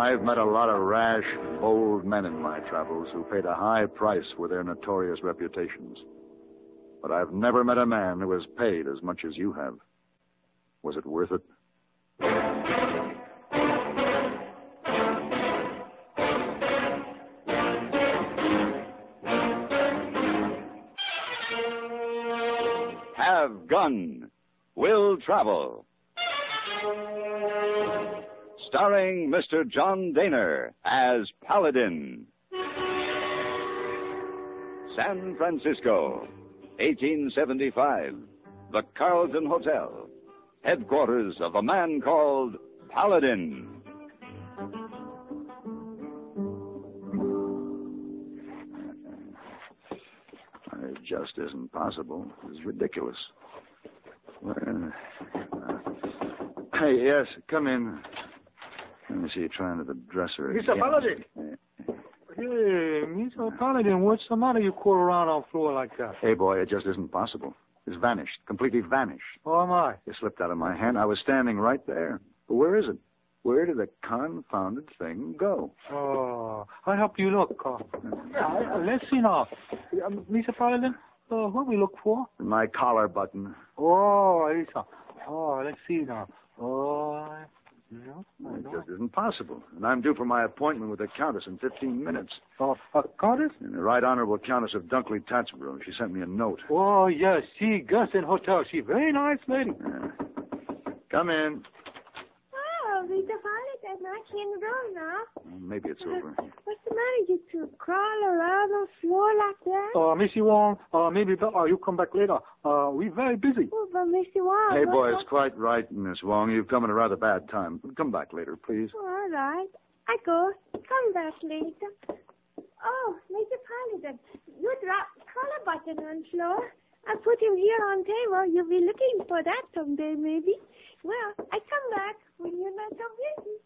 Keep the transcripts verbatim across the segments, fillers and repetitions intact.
I've met a lot of rash, bold men in my travels who paid a high price for their notorious reputations. But I've never met a man who has paid as much as you have. Was it worth it? Have Gun. Will Travel. Starring Mister John Daner as Paladin. San Francisco, eighteen seventy-five. The Carlton Hotel. Headquarters of a man called Paladin. It just isn't possible. It's ridiculous. Well, uh, hey, yes, come in. Let me see you trying to the dresser. Mister Paladin. Hey, Mister Paladin, what's the matter? You crawl around on the floor like that. Hey, boy, it just isn't possible. It's vanished, completely vanished. Oh, am I? It slipped out of my hand. I was standing right there. But where is it? Where did the confounded thing go? Oh, I help you look. Uh, uh, let's see now. Uh, Mister Paladin, uh, what we look for? My collar button. Oh, Lisa. Oh, let's see now. Oh, no, it just isn't possible. And I'm due for my appointment with the Countess in fifteen minutes. Oh, uh, Countess? And the Right Honorable Countess of Dunkley Tatsboro. She sent me a note. Oh, yes, she Gustin Hotel. She very nice lady. Yeah. Come in. Oh, Mister Paladin, I can't go now. Well, maybe it's over. What's the matter? You two crawl around on the floor like that? Uh, Missy Wong, uh, maybe uh, you come back later. Uh, we're very busy. Oh, but Mister Wong... Hey, boy, it's quite right, Miss Wong. You've come at a rather bad time. Come back later, please. Oh, all right. I go. Come back later. Oh, Mister Paladin, you dropped the collar button on the floor. I put him here on table. You'll be looking for that someday, maybe. Well, I come back when you're not so busy.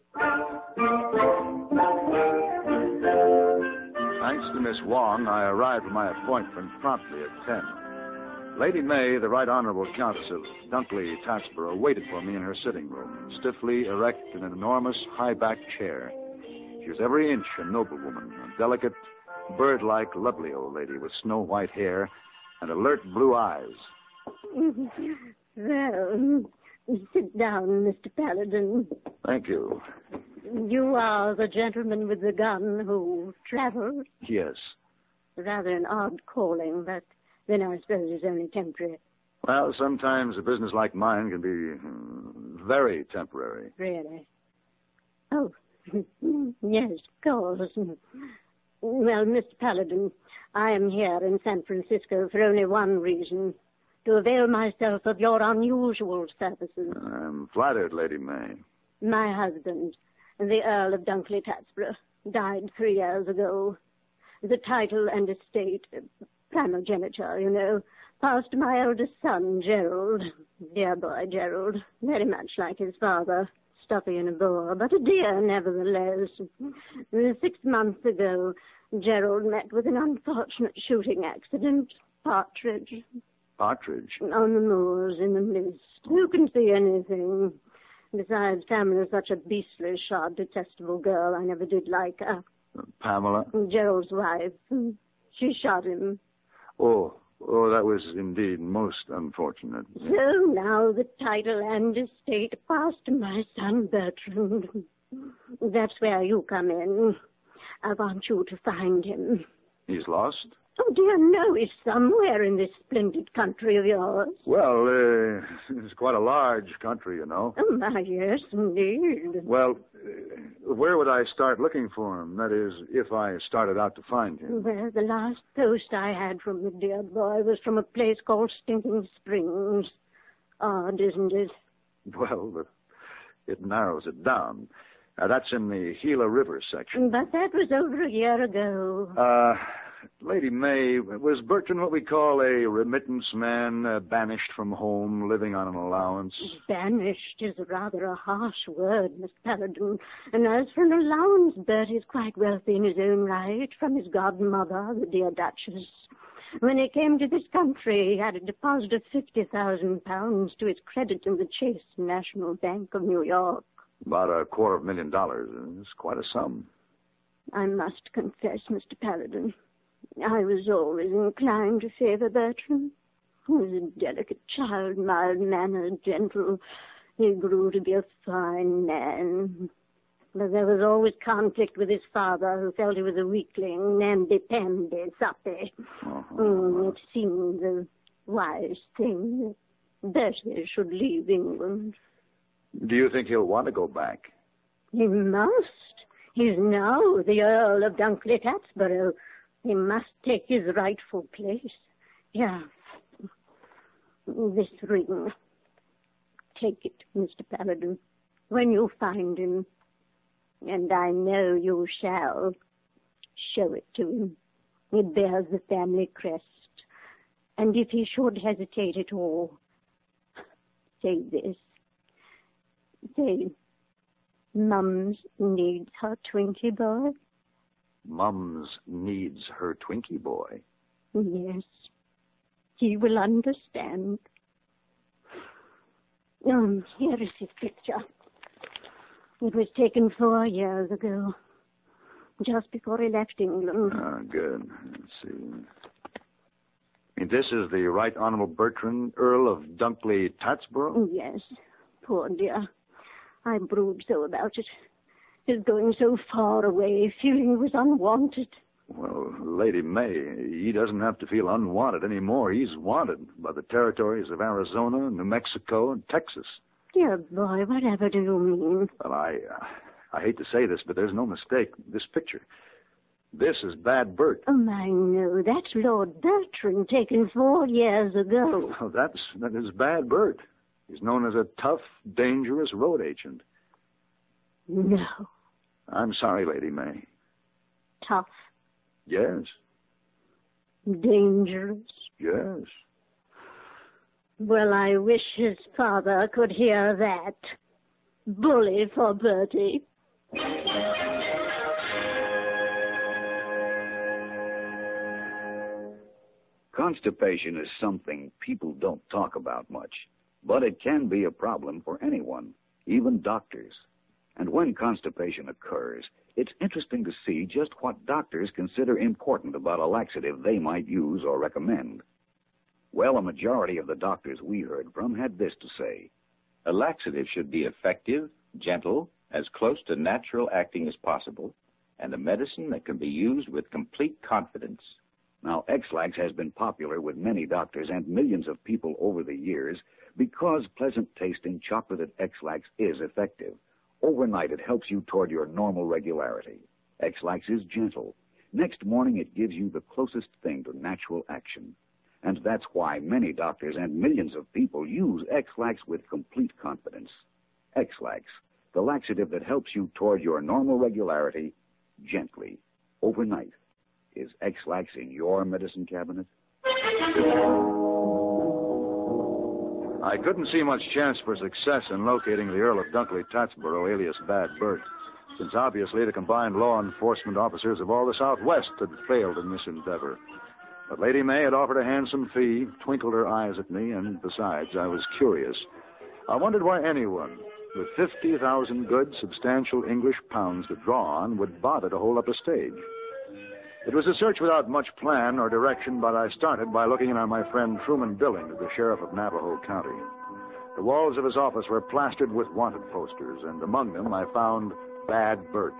Thanks to Miss Wong, I arrived at my appointment promptly at ten. Lady May, the Right Honorable Countess of Dunkley Tatsboro, waited for me in her sitting room, stiffly erect in an enormous high-backed chair. She was every inch a noblewoman, a delicate, bird-like, lovely old lady with snow-white hair and alert blue eyes. Well, sit down, Mister Paladin. Thank you. You are the gentleman with the gun who travels? Yes. Rather an odd calling, but then I suppose it's only temporary. Well, sometimes a business like mine can be uh, very temporary. Really? Oh, yes, of course. Well, Mister Paladin, I am here in San Francisco for only one reason, to avail myself of your unusual services. I'm flattered, Lady May. My husband, the Earl of Dunkley Tatsboro, died three years ago. The title and estate, primogeniture, you know, passed to my eldest son, Gerald. Dear boy, Gerald, very much like his father. Stuffy and a bore, but a dear nevertheless. Six months ago, Gerald met with an unfortunate shooting accident. Partridge. Partridge? On the moors in the mist. Who can see anything? Besides, Pamela's such a beastly, shod, detestable girl. I never did like her. Uh, Pamela? Gerald's wife. She shot him. Oh, oh, that was indeed most unfortunate. So now the title and estate passed to my son Bertrand. That's where you come in. I want you to find him. He's lost? Oh, dear, no, he's somewhere in this splendid country of yours. Well, uh, it's quite a large country, you know. Oh, my, yes, indeed. Well, uh, where would I start looking for him? That is, if I started out to find him. Well, the last post I had from the dear boy was from a place called Stinking Springs. Odd, isn't it? Well, but it narrows it down. Uh, that's in the Gila River section. But that was over a year ago. Uh... Lady May, was Bertrand what we call a remittance man, uh, banished from home, living on an allowance? Banished is rather a harsh word, Miss Paladin. And as for an allowance, Bert is quite wealthy in his own right, from his godmother, the dear Duchess. When he came to this country, he had a deposit of fifty thousand pounds to his credit in the Chase National Bank of New York. About a quarter of a million dollars. It's quite a sum. I must confess, Mister Paladin, I was always inclined to favor Bertram. He was a delicate child, mild-mannered, gentle. He grew to be a fine man. But there was always conflict with his father, who felt he was a weakling, namby-pamby, soppy. Uh-huh. Mm, it seemed a wise thing that Bertie should leave England. Do you think he'll want to go back? He must. He's now the Earl of Dunkley-Tatsborough. He must take his rightful place. Yeah. This ring. Take it, Mister Paladin, when you find him. And I know you shall. Show it to him. It bears the family crest. And if he should hesitate at all, say this. Say, Mums needs her Twinkie boy. Mums needs her Twinkie boy? Yes. He will understand. Um, here is his picture. It was taken four years ago, just before he left England. Ah, good. Let's see. And this is the Right Honorable Bertrand, Earl of Dunkley-Tatsborough? Yes. Poor dear. I brood so about it. His going so far away, feeling he was unwanted. Well, Lady May, he doesn't have to feel unwanted anymore. He's wanted by the territories of Arizona, New Mexico, and Texas. Dear boy, whatever do you mean? Well, I uh, I hate to say this, but there's no mistake. This picture, this is Bad Bert. Oh, I know. That's Lord Bertrand, taken four years ago. Oh, that's, that is Bad Bert. He's known as a tough, dangerous road agent. No. I'm sorry, Lady May. Tough. Yes. Dangerous. Yes. Well, I wish his father could hear that. Bully for Bertie. Constipation is something people don't talk about much, but it can be a problem for anyone, even doctors. And when constipation occurs, it's interesting to see just what doctors consider important about a laxative they might use or recommend. Well, a majority of the doctors we heard from had this to say. A laxative should be effective, gentle, as close to natural acting as possible, and a medicine that can be used with complete confidence. Now, X-Lax has been popular with many doctors and millions of people over the years because pleasant-tasting chocolated X-Lax is effective. Overnight, it helps you toward your normal regularity. X-Lax is gentle. Next morning, it gives you the closest thing to natural action. And that's why many doctors and millions of people use X-Lax with complete confidence. X-Lax, the laxative that helps you toward your normal regularity gently, overnight. Is X-Lax in your medicine cabinet? I couldn't see much chance for success in locating the Earl of Dunkley-Tatsborough, alias Bad Bert, since obviously the combined law enforcement officers of all the Southwest had failed in this endeavor. But Lady May had offered a handsome fee, twinkled her eyes at me, and besides, I was curious. I wondered why anyone with fifty thousand good, substantial English pounds to draw on would bother to hold up a stage. It was a search without much plan or direction, but I started by looking in on my friend Truman Billings, the sheriff of Navajo County. The walls of his office were plastered with wanted posters, and among them I found Bad Bert.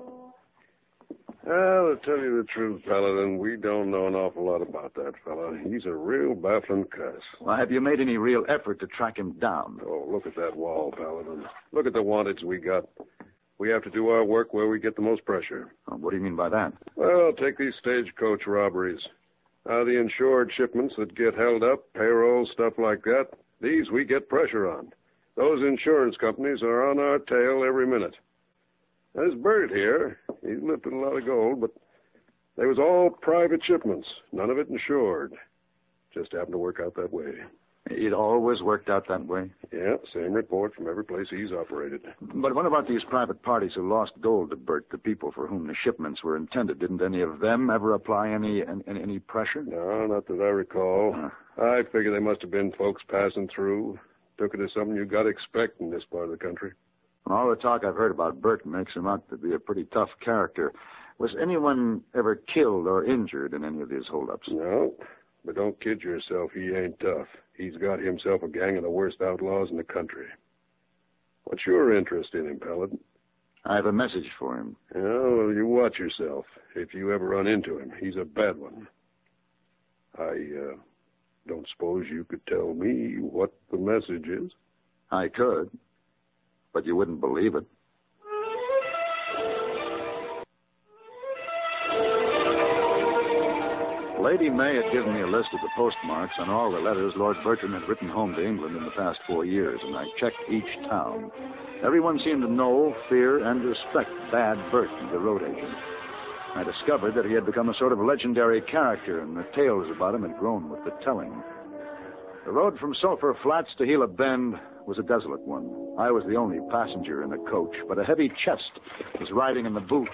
Well, to tell you the truth, Paladin, we don't know an awful lot about that fella. He's a real baffling cuss. Well, have you made any real effort to track him down? Oh, look at that wall, Paladin. Look at the wanteds we got. We have to do our work where we get the most pressure. Oh, what do you mean by that? Well, take these stagecoach robberies. Uh, the insured shipments that get held up, payroll, stuff like that, these we get pressure on. Those insurance companies are on our tail every minute. There's Bert here. He's lifted a lot of gold, but they was all private shipments, none of it insured. Just happened to work out that way. It always worked out that way? Yeah, same report from every place he's operated. But what about these private parties who lost gold to Bert, the people for whom the shipments were intended? Didn't any of them ever apply any any, any pressure? No, not that I recall. Uh. I figure they must have been folks passing through. Took it as something you got to expect in this part of the country. All the talk I've heard about Bert makes him out to be a pretty tough character. Was anyone ever killed or injured in any of these holdups? No, but don't kid yourself. He ain't tough. He's got himself a gang of the worst outlaws in the country. What's your interest in him, Paladin? I have a message for him. Yeah, well, you watch yourself. If you ever run into him, he's a bad one. I uh, don't suppose you could tell me what the message is? I could, but you wouldn't believe it. Lady May had given me a list of the postmarks on all the letters Lord Bertram had written home to England in the past four years, and I checked each town. Everyone seemed to know, fear, and respect Bad Bert, the road agent. I discovered that he had become a sort of legendary character, and the tales about him had grown with the telling. The road from Sulphur Flats to Gila Bend was a desolate one. I was the only passenger in the coach, but a heavy chest was riding in the boot.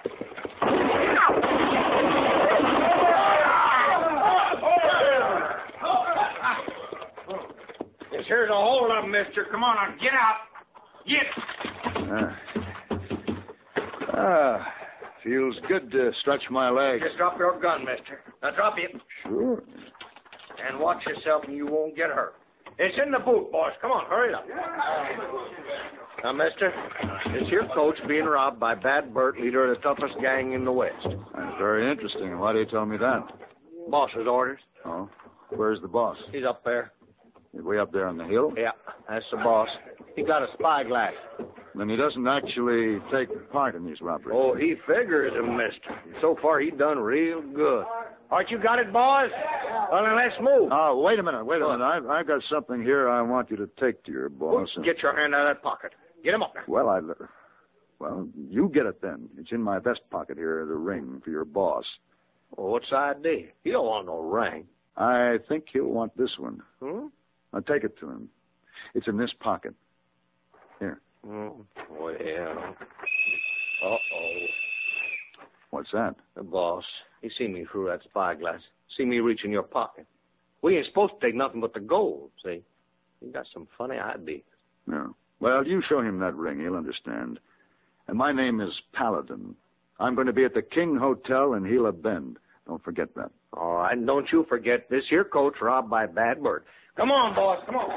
This here's a hold up, mister. Come on, now, get out. Get. Ah, ah, feels good to stretch my legs. Just drop your gun, mister. Now, drop it. Sure. And watch yourself and you won't get hurt. It's in the boot, boys. Come on, hurry up. Now, mister, this here coach being robbed by Bad Bert, leader of the toughest gang in the West. That's very interesting. Why do you tell me that? Boss's orders. Oh, where's the boss? He's up there. Is we up there on the hill? Yeah, that's the boss. He got a spyglass. Then he doesn't actually take part in these robberies. Oh, he figures him, mister. So far, he done real good. All right, you got it, boys? Well, then let's move. Oh, wait a minute, wait a minute. I've, I've got something here I want you to take to your boss. Well, get your hand out of that pocket. Get him up there. Well, I... Well, you get it then. It's in my vest pocket here, the ring for your boss. Well, what's the idea? He don't want no ring. I think he'll want this one. Hmm? I'll take it to him. It's in this pocket. Here. Oh, well. Uh-oh. What's that? The boss. He seen me through that spyglass. See me reach in your pocket. We ain't supposed to take nothing but the gold, see? He got some funny ideas. No. Well, you show him that ring. He'll understand. And my name is Paladin. I'm going to be at the King Hotel in Gila Bend. Don't forget that. All right, and don't you forget this here coach robbed by Bad Bert. Come on, boss, come on.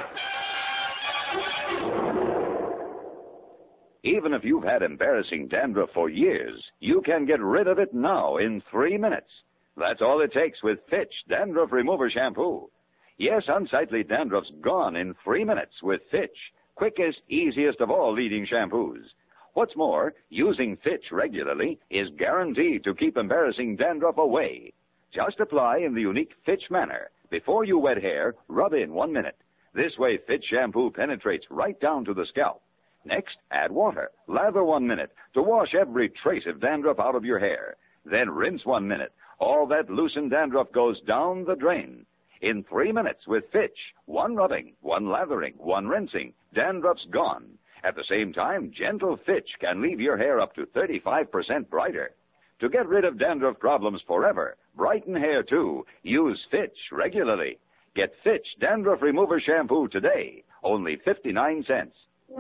Even if you've had embarrassing dandruff for years, you can get rid of it now in three minutes. That's all it takes with Fitch Dandruff Remover Shampoo. Yes, unsightly dandruff's gone in three minutes with Fitch, quickest, easiest of all leading shampoos. What's more, using Fitch regularly is guaranteed to keep embarrassing dandruff away. Just apply in the unique Fitch manner. Before you wet hair, rub in one minute. This way, Fitch shampoo penetrates right down to the scalp. Next, add water. Lather one minute to wash every trace of dandruff out of your hair. Then rinse one minute. All that loosened dandruff goes down the drain. In three minutes with Fitch, one rubbing, one lathering, one rinsing, dandruff's gone. At the same time, gentle Fitch can leave your hair up to thirty-five percent brighter. To get rid of dandruff problems forever, brighten hair too, use Fitch regularly. Get Fitch Dandruff Remover Shampoo today, only fifty-nine cents.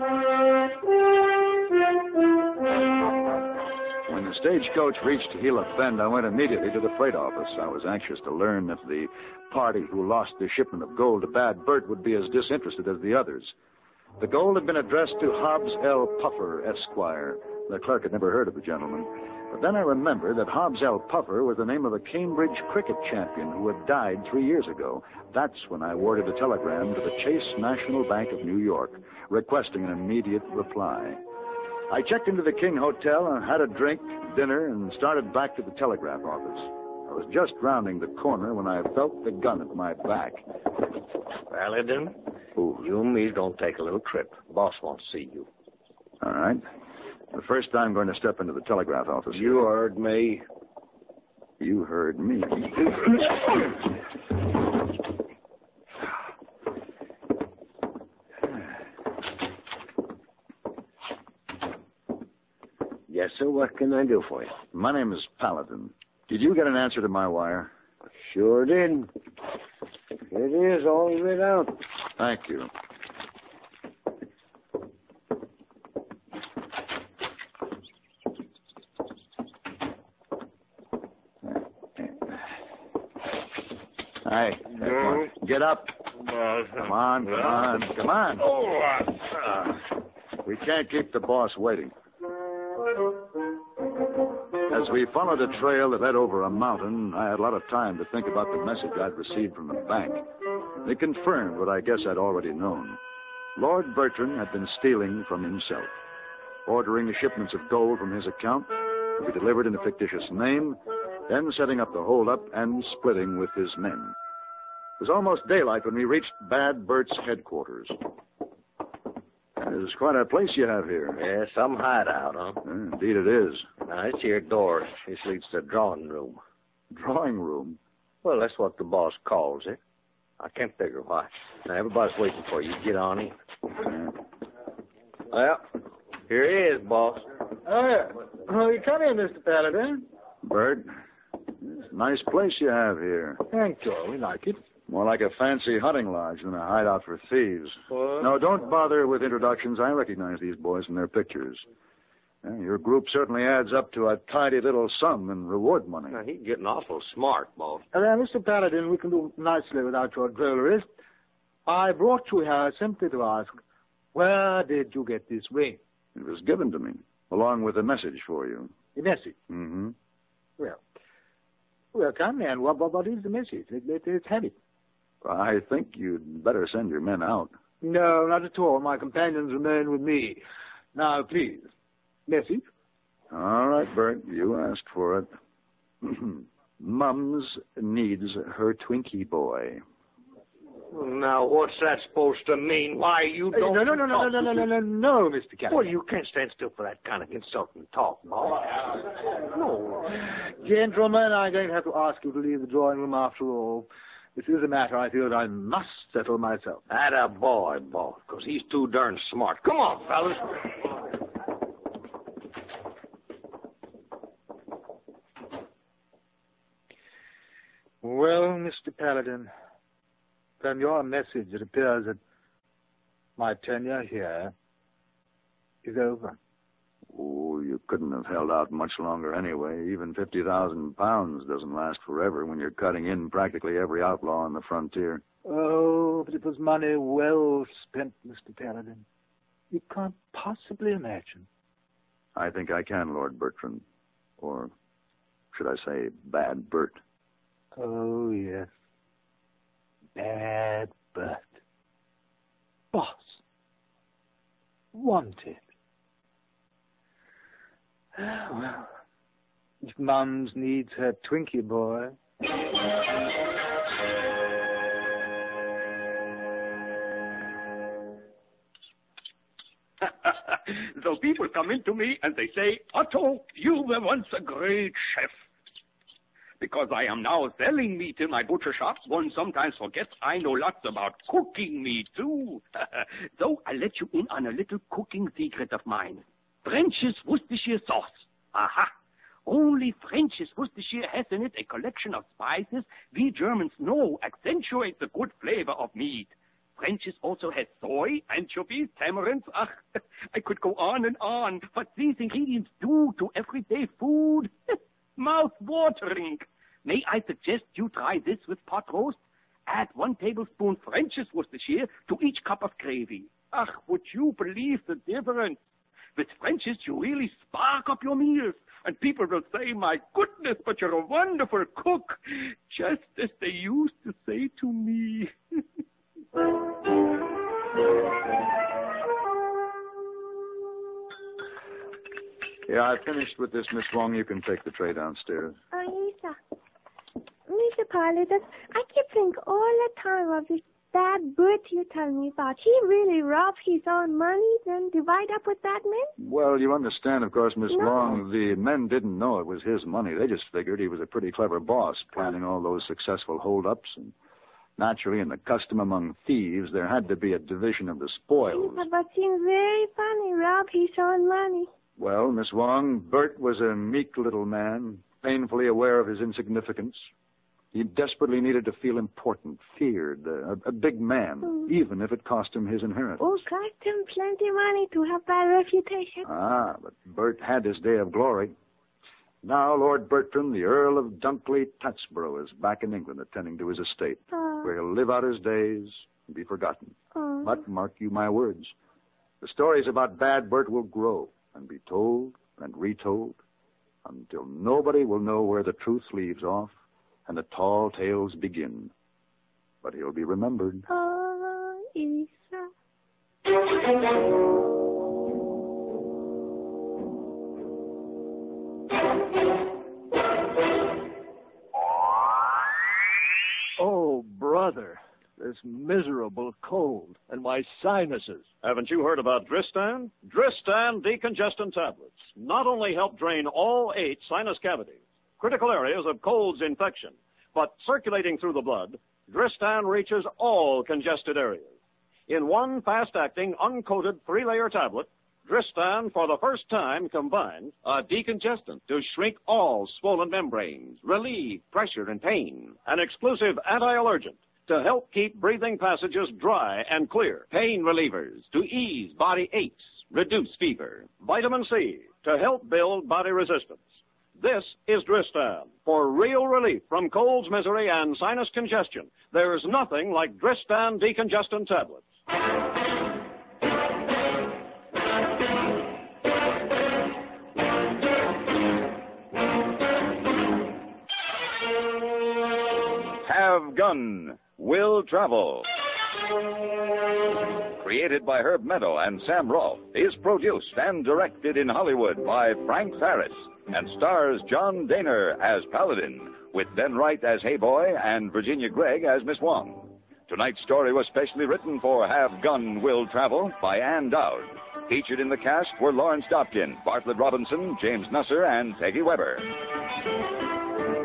When the stagecoach reached Gila Bend, I went immediately to the freight office. I was anxious to learn if the party who lost the shipment of gold to Bad Bert would be as disinterested as the others. The gold had been addressed to Hobbs L. Puffer, Esquire. The clerk had never heard of the gentleman. But then I remembered that Hobbs L. Puffer was the name of a Cambridge cricket champion who had died three years ago. That's when I worded a telegram to the Chase National Bank of New York, requesting an immediate reply. I checked into the King Hotel and had a drink, dinner, and started back to the telegraph office. I was just rounding the corner when I felt the gun at my back. Paladin, Ooh. you and me don't take a little trip. Boss wants to see you. All right. The first time I'm going to step into the telegraph office. You heard me. You heard me. Yes, sir. What can I do for you? My name is Paladin. Did you get an answer to my wire? Sure did. It is all writ out. Thank you. Hey, come on. Get up. Come on, come on, come on. Uh, we can't keep the boss waiting. As we followed a trail that led over a mountain, I had a lot of time to think about the message I'd received from the bank. It confirmed what I guess I'd already known. Lord Bertrand had been stealing from himself, ordering the shipments of gold from his account to be delivered in a fictitious name, then setting up the holdup and splitting with his men. It was almost daylight when we reached Bad Bert's headquarters. It's quite a place you have here. Yeah, some hideout, huh? Yeah, indeed it is. Now, this here door, this leads to the drawing room. Drawing room? Well, that's what the boss calls it. I can't figure why. Now, everybody's waiting for you. Get on in. Yeah. Well, here he is, boss. Oh, yeah. Oh, you come in, Mister Paladin. Bert, it's a nice place you have here. Thank you. We like it. More like a fancy hunting lodge than a hideout for thieves. What? No, don't bother with introductions. I recognize these boys from their pictures. Yeah, your group certainly adds up to a tidy little sum in reward money. Now, he's getting awful smart, boss. Uh, Mister Paladin, we can do nicely without your drolleries. I brought you here simply to ask, where did you get this ring? It was given to me, along with a message for you. A message? Mm-hmm. Well, well, come then. What, what, what is the message? Let, let, let's have it. I think you'd better send your men out. No, not at all. My companions remain with me. Now, please, message. All right, Bert, you asked for it. Mums needs her Twinkie boy. Now, what's that supposed to mean? Why, you Hey, don't... no, no, no, no, no, no, no, no, no, no, Mister Callahan. Well, you can't stand still for that kind of insulting talk, boss. No. Gentlemen, I'm going to have to ask you to leave the drawing room after all. This is a matter I feel that I must settle myself. Atta boy, boss, because he's too darn smart. Come on, fellas. Well, Mister Paladin, from your message, it appears that my tenure here is over. Oh, you couldn't have held out much longer anyway. Even fifty thousand pounds doesn't last forever when you're cutting in practically every outlaw on the frontier. Oh, but it was money well spent, Mister Paladin. You can't possibly imagine. I think I can, Lord Bertrand. Or should I say, Bad Bert. Oh, yes. Bad Bert. Boss. Wanted. Well, if Mums needs her Twinkie boy. So people come in to me and they say, Otto, you were once a great chef. Because I am now selling meat in my butcher shop, one sometimes forgets I know lots about cooking meat, too. So I let you in on a little cooking secret of mine. French's Worcestershire sauce. Aha! Only French's Worcestershire has in it a collection of spices we Germans know accentuate the good flavor of meat. French's also has soy, anchovies, tamarinds. Ach, I could go on and on, but these ingredients do to everyday food. Mouth-watering. May I suggest you try this with pot roast? Add one tablespoon French's Worcestershire to each cup of gravy. Ach, would you believe the difference? With French's, you really spark up your meals, and people will say, my goodness, but you're a wonderful cook, just as they used to say to me. Yeah, I finished with this, Miss Wong. You can take the tray downstairs. Oh, yes, sir. Mister Paladin, I keep thinking all the time of this bad Bert you tell me about. He really robbed his own money, then divide up with that man? Well, you understand, of course, Miss No. Wong, the men didn't know it was his money. They just figured he was a pretty clever boss, planning all those successful holdups. And naturally, in the custom among thieves, there had to be a division of the spoils. But it seems very funny, rob his own money. Well, Miss Wong, Bert was a meek little man, painfully aware of his insignificance. He desperately needed to feel important, feared, a, a big man, Mm. even if it cost him his inheritance. Oh, cost him plenty money to have bad reputation. Ah, but Bert had his day of glory. Now Lord Bertram, the Earl of Dunkley Tatsborough, is back in England attending to his estate, Oh. where he'll live out his days and be forgotten. Oh. But mark you my words, the stories about Bad Bert will grow and be told and retold until nobody will know where the truth leaves off and the tall tales begin. But he'll be remembered. Oh, Isa. Oh, brother, this miserable cold and my sinuses. Haven't you heard about Dristan? Dristan decongestant tablets not only help drain all eight sinus cavities, critical areas of cold's infection, but circulating through the blood, Dristan reaches all congested areas. In one fast-acting, uncoated three-layer tablet, Dristan, for the first time, combines a decongestant to shrink all swollen membranes, relieve pressure and pain, an exclusive anti-allergent to help keep breathing passages dry and clear, pain relievers to ease body aches, reduce fever, vitamin C to help build body resistance. This is Dristan for real relief from cold's misery and sinus congestion. There's nothing like Dristan decongestant tablets. Have Gun Will Travel. Created by Herb Meadow and Sam Rolfe, is produced and directed in Hollywood by Frank Farris, and stars John Daner as Paladin, with Ben Wright as Hey Boy and Virginia Gregg as Miss Wong. Tonight's story was specially written for Have Gun Will Travel by Ann Dowd. Featured in the cast were Lawrence Dobkin, Bartlett Robinson, James Nusser, and Peggy Weber.